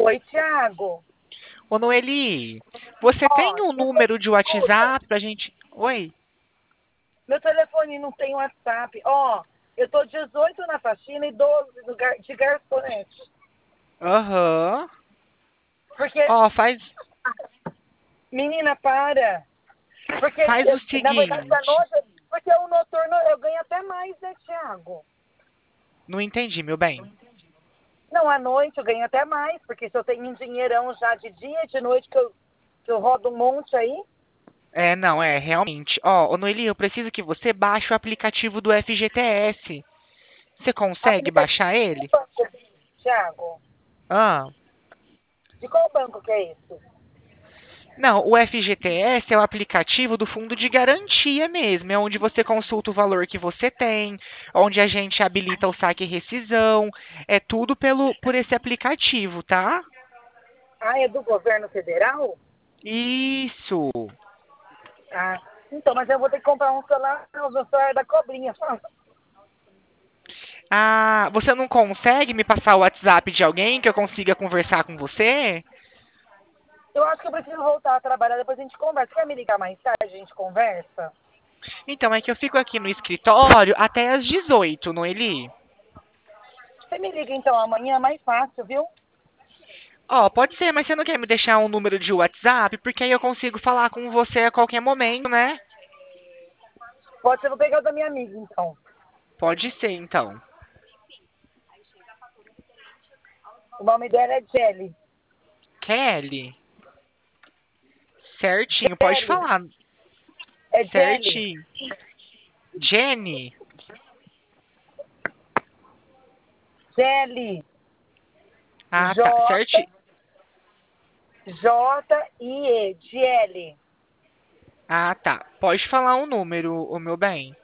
Oi, Thiago. Ô, Noeli, você Ó, tem um número de escuta, WhatsApp pra gente. Oi? meu telefone não tem WhatsApp. Ó, eu tô 18 na faxina e 12 de garçonete. Aham. Porque, Ó, menina, para. Porque, faz o na verdade, à seguinte. noite, porque o noturno eu ganho até mais, né, Thiago? Não entendi, meu bem. Não, à noite eu ganho até mais, porque se eu tenho um dinheirão já de dia e de noite que eu rodo um monte aí, É, não, realmente. Ó, ô, Noeli, eu preciso que você baixe o aplicativo do FGTS. Você consegue aplicativo baixar de ele? banco, Thiago. Ah. De qual banco que é isso? Não, o FGTS é o aplicativo do fundo de garantia mesmo, é onde você consulta o valor que você tem, onde a gente habilita o saque e rescisão, é tudo por esse aplicativo, tá? Ah, é do governo federal? Isso. Ah, então, mas eu vou ter que comprar um celular, não, o meu celular é da cobrinha. Ah, você não consegue me passar o WhatsApp de alguém que eu consiga conversar com você? Eu acho que eu preciso voltar a trabalhar, depois a gente conversa. Quer me ligar mais tarde, a gente conversa? Então, é que eu fico aqui no escritório até às 18, Noeli. Você me liga então amanhã, é mais fácil, viu? Ó, pode ser, mas você não quer me deixar um número de WhatsApp? Porque aí eu consigo falar com você a qualquer momento, né? Pode ser, vou pegar o da minha amiga, então. Pode ser, então. O nome dela é Jelly. Kelly? Certinho, pode Jelly, falar. é Jelly. Certinho. Jenny? Jelly. Ah, tá. J, Certinho. J-I-E. Jelly. Ah, tá. Pode falar um número, o meu bem.